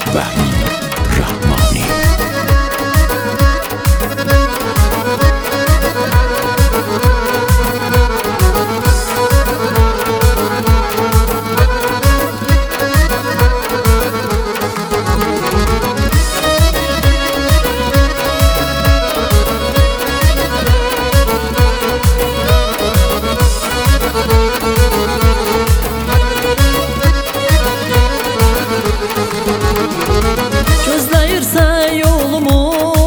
Vahid Rahmani. Gözləyirsən yolumu,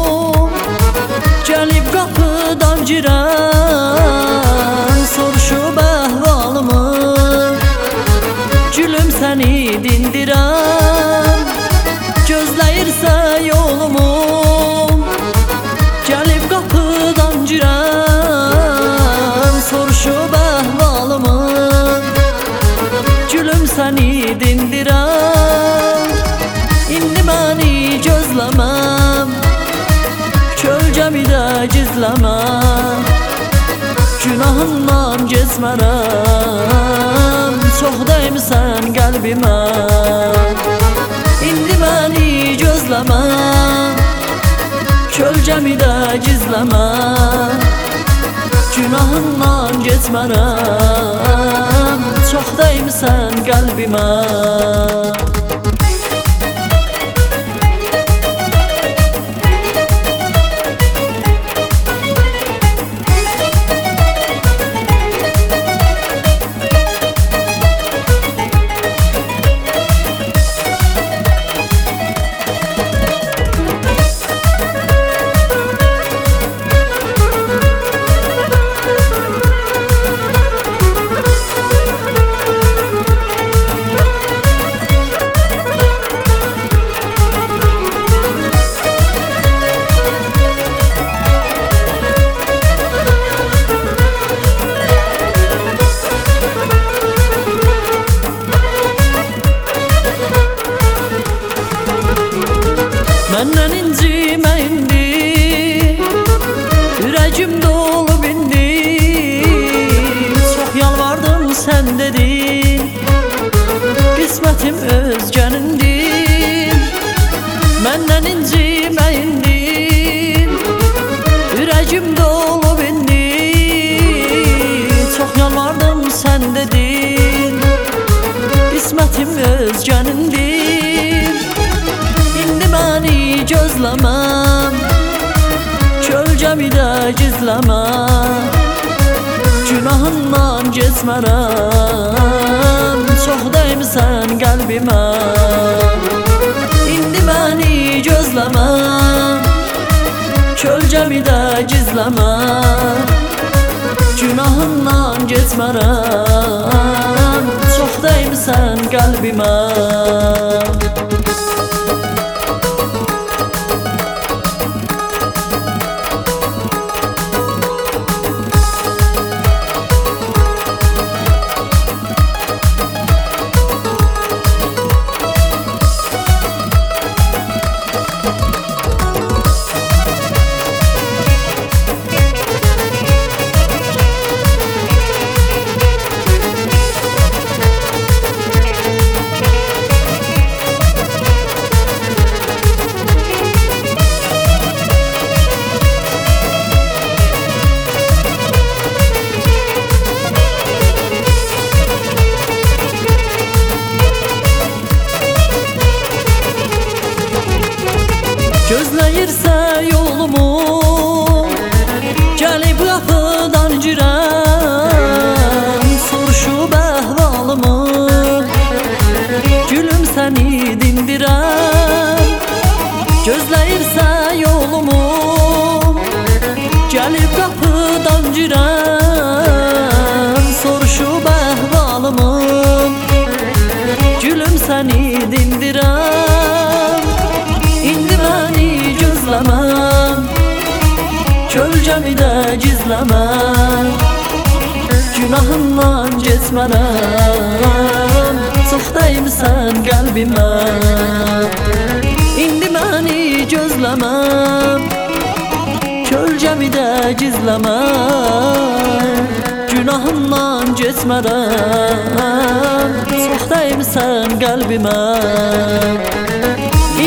gəlib qapıdan girən, soruşub əhvalımı, gülüm səni dindirən. Gözləyirsən yolumu, gəlib qapıdan girən, soruşub əhvalımı, gülüm səni dindirən. İndi məni gözləməm, kölgəmi də gizləməm, günahından keçmərəm, çox dəymisən qəlbimə. İndi məni gözləməm, kölgəmi də gizləməm, günahından keçmərəm, çox dəymisən qəlbimə. Məndən incimə indi, ürəyim dolub indi, çox yalvardım sən dedin, qismətim özgənindir. Məndən incimə indi, ürəyim dolub indi, çox yalvardım sən dedin, qismətim özgənindir. İndi məni gözləməm, kölgəmi də gizləməm, günahından keçmərəm, çox dəymisən qəlbimə. İndi məni gözləməm, kölgəmi də gizləməm, günahından keçmərəm, çox dəymisən qəlbimə. Gözləyirsən yolumu, gəlib qapıdan girən, soruşub əhvalımı, gülüm səni dindirən. Gözləyirsən yolumu, gəlib qapıdan girən, soruşub əhvalımı, gülüm səni dindirən. İndi məni gözləməm, kölgəmi də gizləməm, günahından keçmərəm, çox dəymisən qəlbimə. İndi məni gözləməm, kölgəmi də gizləməm, günahından keçmərəm, çox dəymisən qəlbimə.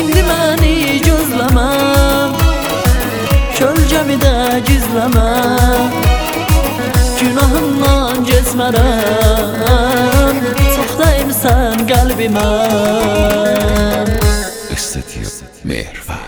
etmərəm. Çox dəymisən qəlbimə. Studio Merva.